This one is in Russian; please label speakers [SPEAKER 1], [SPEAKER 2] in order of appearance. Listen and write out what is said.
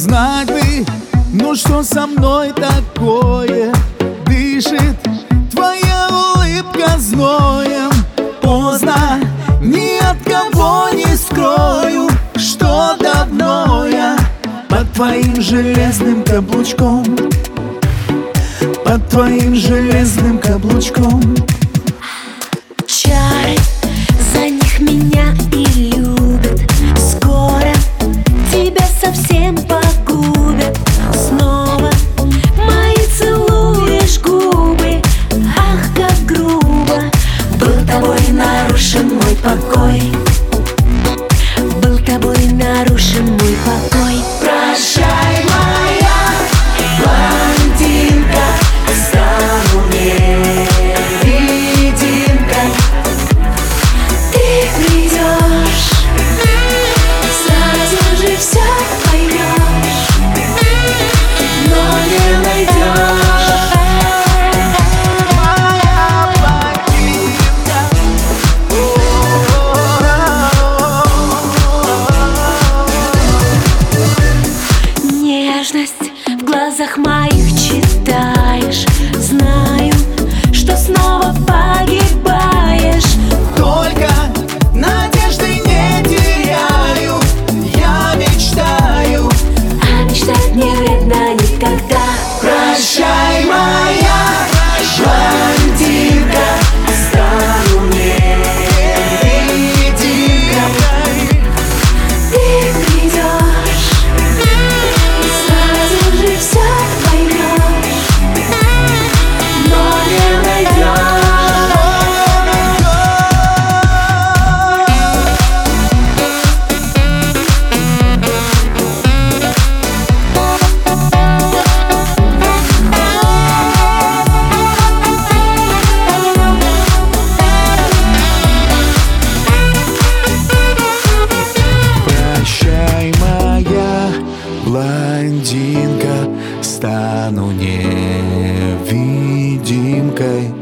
[SPEAKER 1] Знать бы, ну что со мной такое дышит твоя улыбка зноем. Поздно, ни от кого не скрою, что давно я под твоим железным каблучком, под твоим железным каблучком.
[SPEAKER 2] Чары, за них меня и любят. Скоро тебя совсем погубят. Снова мои целуешь губы. Ах, как грубо. Был тобой нарушен мой покой. Был тобой нарушен мой покой. Прощай, моя блондинка, стану невидимкой. Ты придешь, сразу же все поймешь, но не найдешь.
[SPEAKER 1] Моя блондинка,
[SPEAKER 2] Нежность в глазах моих читаешь. Знаю, что снова погибаешь.
[SPEAKER 1] только надежды не теряю. Я мечтаю,
[SPEAKER 2] А мечтать не вредно никогда.
[SPEAKER 1] прощай, моя блондинка, стану невидимкой.
[SPEAKER 2] Ты придешь, сразу же все поймешь, но не найдешь.
[SPEAKER 1] Прощай, моя блондинка, стану невидимкой.